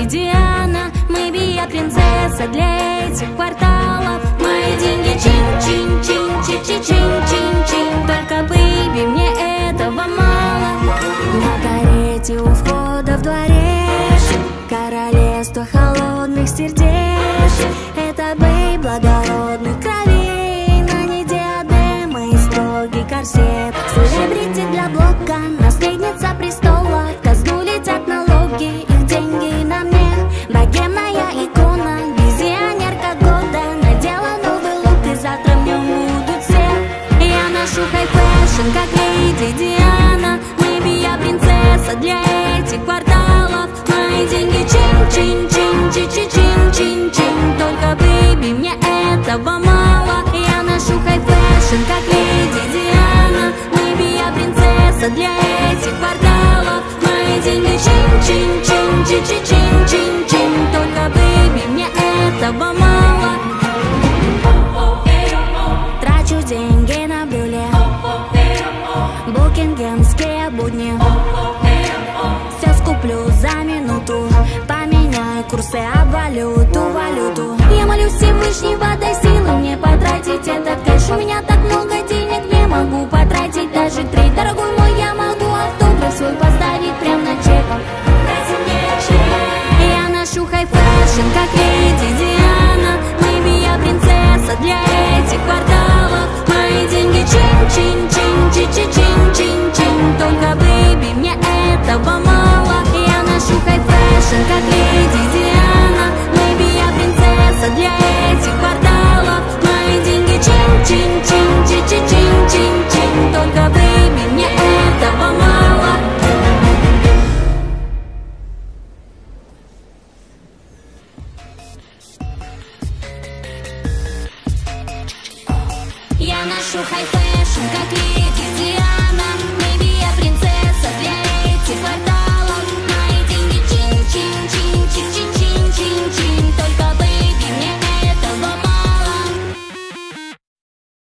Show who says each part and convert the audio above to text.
Speaker 1: Диана, мэйби я принцесса для этих кварталов. Мои деньги чин-чин-чин-чин-чин-чин-чин. Только, бэйби, мне этого мало. На карете у входа в дворец королевство холодных сердец. Это бэй благородных кровей, на ней диадема и строгий корсет. Селебрити для блока, наследница престола. В казну летят налоги, их деньги на мне. Богемная икона, визионерка года. Надела новый лук и завтра в нем будут все. Я ношу хай-фэшн, как леди Диана. Мэйби я принцесса для этих кварталов. Мои деньги чин-чин-чин-чин-чин-чин-чин. Только, бэйби, мне этого мало. Я ношу хай-фэшн, как леди Диана. Мэйби я принцесса для этих кварталов. Мои деньги чин-чин-чин-чин-чин-чин-чин. Только, бэйби, мне этого мало. Трачу деньги на брюле, букингемские будни. Все скуплю за минуту, поменяю курсы об валюту. Я молю Всевышнего, дай силы мне потратить этот кэш. У меня так много денег, не могу потратить даже 3. Дорогой мой, я могу автограф свой поставить прям на чек. Дайте мне чек. Я ношу хай-фэшн, как леди Диана. Мэйби я принцесса для этих кварталов. Мои деньги чин-чин-чин-чин-чин-чин-чин. Только, бэйби, мне этого мало. Я ношу хай-фэшн, как леди Диана. Мэйби я принцесса для этих кварталов. Мои деньги чин-чин-чин-чин-чин-чин-чин. Только, бэйби, мне этого мало. Я ношу хай-фэшн, как леди